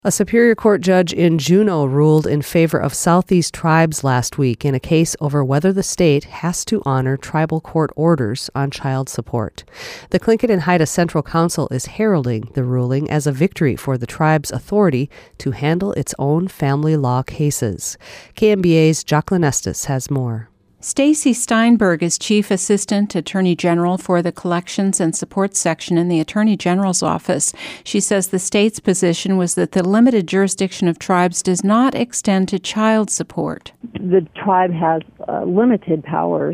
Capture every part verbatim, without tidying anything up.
A Superior Court judge in Juneau ruled in favor of Southeast tribes last week in a case over whether the state has to honor tribal court orders on child support. The Tlingit and Haida Central Council is heralding the ruling as a victory for the tribe's authority to handle its own family law cases. K M B A's Jacqueline Estes has more. Stacy Steinberg is Chief Assistant Attorney General for the Collections and Support Section in the Attorney General's office. She says the state's position was that the limited jurisdiction of tribes does not extend to child support. The tribe has uh, limited powers,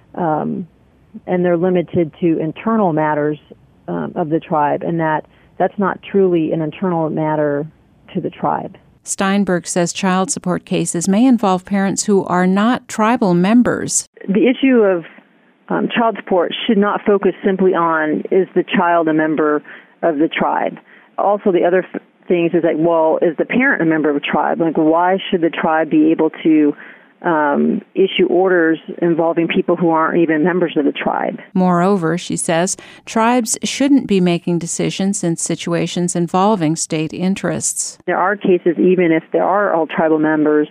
um, and they're limited to internal matters um, of the tribe, and that that's not truly an internal matter to the tribe. Steinberg says child support cases may involve parents who are not tribal members. The issue of um, child support should not focus simply on, is the child a member of the tribe? Also, the other f- things is like, well, is the parent a member of a tribe? Like, why should the tribe be able to um, issue orders involving people who aren't even members of the tribe? Moreover, she says, tribes shouldn't be making decisions in situations involving state interests. There are cases, even if there are all tribal members,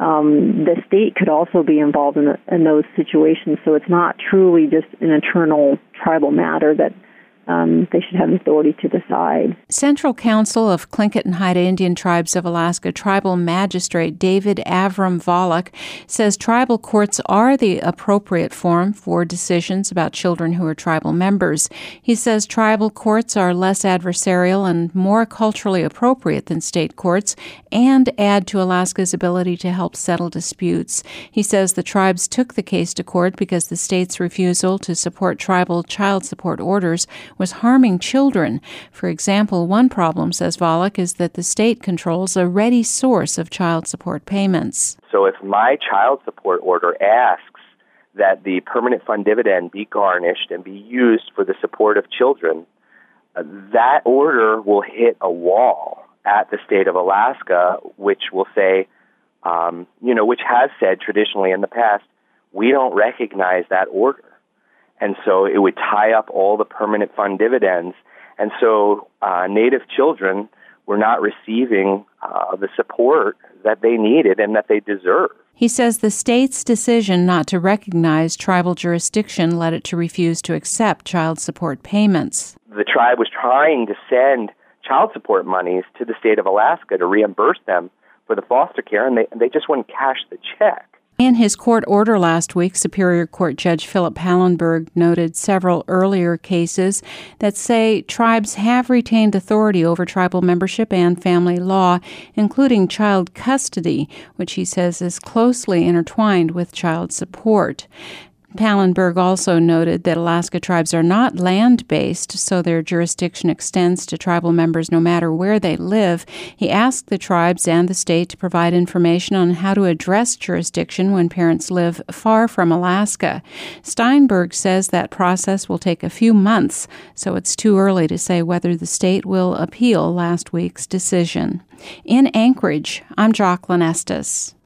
um, the state could also be involved in, the, in those situations. So it's not truly just an internal tribal matter that Um, they should have authority to decide. Central Council of Tlingit and Haida Indian Tribes of Alaska Tribal Magistrate David Avram Volok says tribal courts are the appropriate forum for decisions about children who are tribal members. He says tribal courts are less adversarial and more culturally appropriate than state courts and add to Alaska's ability to help settle disputes. He says the tribes took the case to court because the state's refusal to support tribal child support orders was harming children. For example, one problem, says Volok, is that the state controls a ready source of child support payments. So if my child support order asks that the permanent fund dividend be garnished and be used for the support of children, uh, that order will hit a wall at the state of Alaska, which will say, um, you know, which has said traditionally in the past, we don't recognize that order. And so it would tie up all the permanent fund dividends. And so uh, Native children were not receiving uh, the support that they needed and that they deserve. He says the state's decision not to recognize tribal jurisdiction led it to refuse to accept child support payments. The tribe was trying to send child support monies to the state of Alaska to reimburse them for the foster care, and they, they just wouldn't cash the check. In his court order last week, Superior Court Judge Philip Hallenberg noted several earlier cases that say tribes have retained authority over tribal membership and family law, including child custody, which he says is closely intertwined with child support. Pallenberg also noted that Alaska tribes are not land-based, so their jurisdiction extends to tribal members no matter where they live. He asked the tribes and the state to provide information on how to address jurisdiction when parents live far from Alaska. Steinberg says that process will take a few months, so it's too early to say whether the state will appeal last week's decision. In Anchorage, I'm Jacqueline Estes.